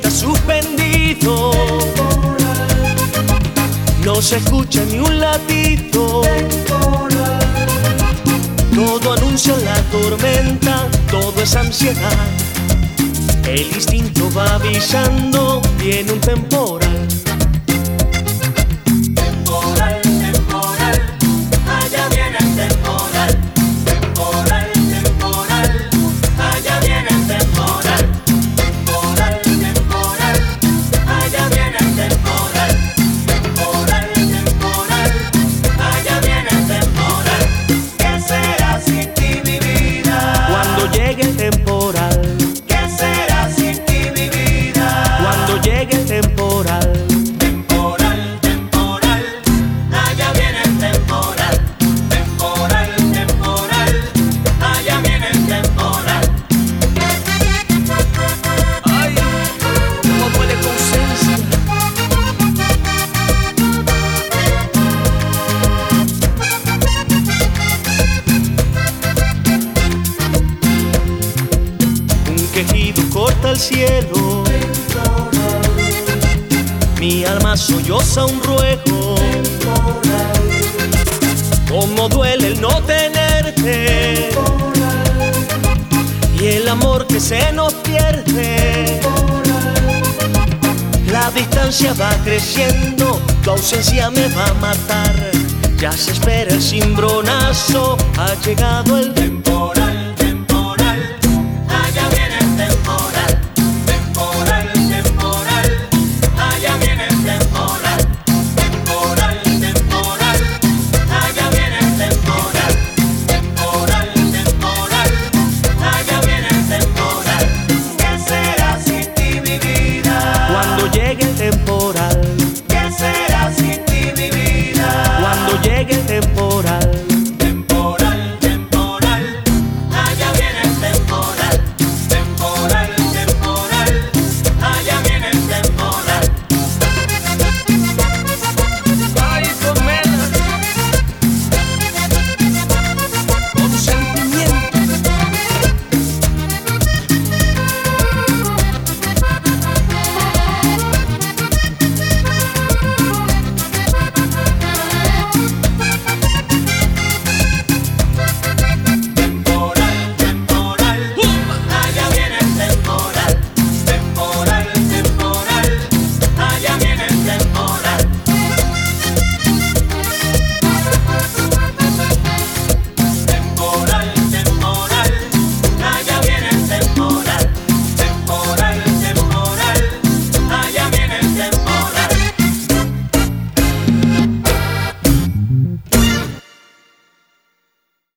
está suspendido. No se escucha ni un latido. Todo anuncia la tormenta, todo es ansiedad. El instinto va avisando, viene un temporal. Temporal, temporal, allá viene el temporal. Temporal, temporal, allá viene el temporal. Temporal, temporal, allá viene el temporal. Temporal, temporal, allá viene el temporal. ¿Qué será sin ti, mi vida? Cuando llegue el temporal. ¿Qué será sin ti, mi vida? Cuando llegue el temporal. Temporal, temporal, allá viene el temporal. Temporal, temporal, allá viene el temporal. Ay, cómo duele tu ausencia. Un quejido corta el cielo. Mi alma solloza un ruego. Cómo duele el no tenerte. Y el amor que se nos pierde. La distancia va creciendo, tu ausencia me va a matar. Ya se espera el cimbronazo, ha llegado el Temporal.